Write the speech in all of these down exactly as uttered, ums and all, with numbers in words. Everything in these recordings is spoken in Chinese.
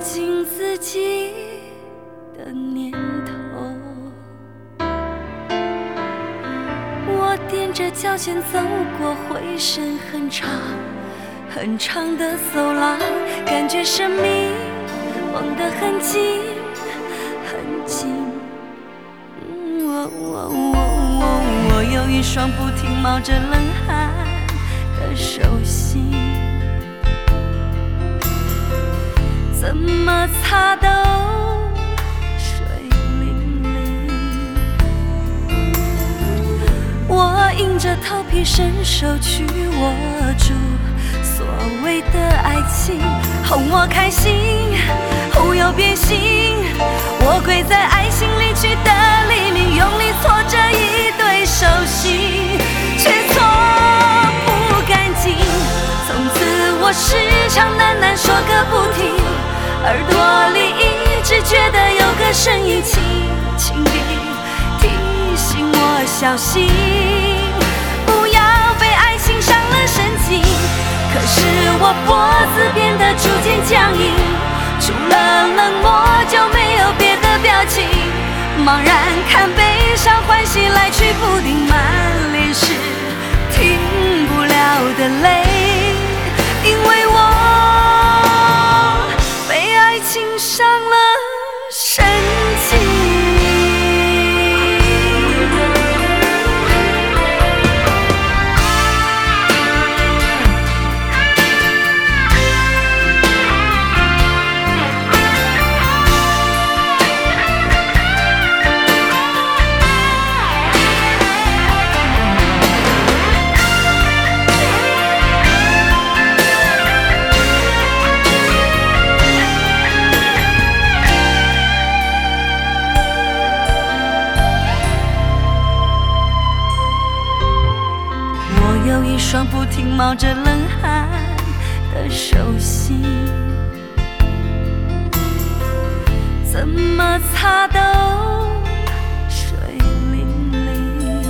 尽自己的念头。我踮着脚尖走过回声很长很长的走廊，感觉生命忘得很近很近。嗯哦哦哦哦、我有一双不停冒着冷汗的手心，怎么擦都水灵灵。我硬着头皮伸手去握住所谓的爱情，哄我开心，忽悠变心。我跪在爱情离去的黎明，用力搓着一对手心，却搓不干净。从此我时常喃喃说个不停，耳朵里一直觉得有个声音轻轻地提醒我小心，不要被爱情伤了神经。可是我脖子变得逐渐僵硬，除了冷漠就没有别的表情，茫然看悲伤欢喜来去不定，满脸是停不了的泪，因为我被爱情伤了神经。有一双不停冒着冷汗的手心，怎么擦都水灵灵。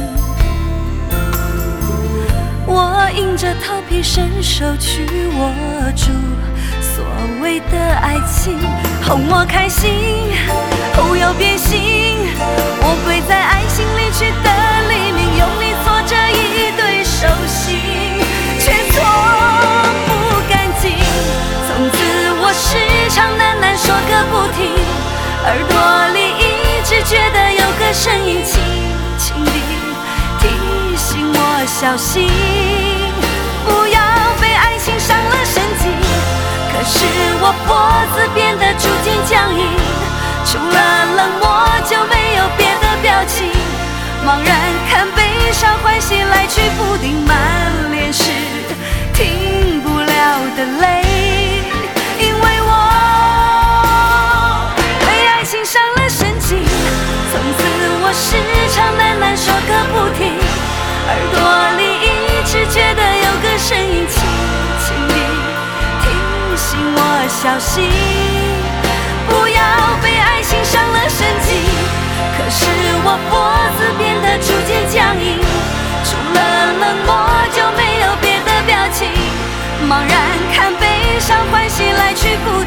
我硬着头皮伸手去握住所谓的爱情，哄我开心，忽悠变心。我跪在爱情离去的黎明，用力搓着一对手心，却搓不干净。从此我时常喃喃说个不停，耳朵里一直觉得有个声音轻轻地提醒我小心，不要被爱情伤了神经。可是我脖子变得逐渐僵硬，除了冷漠就没有别的表情，茫然看悲伤欢喜来去不定，满脸是停不了的泪，因为我被爱情伤了神经。从此我时常喃喃说个不停，耳朵里一直觉得有个声音轻轻地提醒我小心，不要被爱情伤了神经。可是我脖子变得逐渐僵硬，除了冷漠就没有别的表情，茫然看悲伤欢喜来去不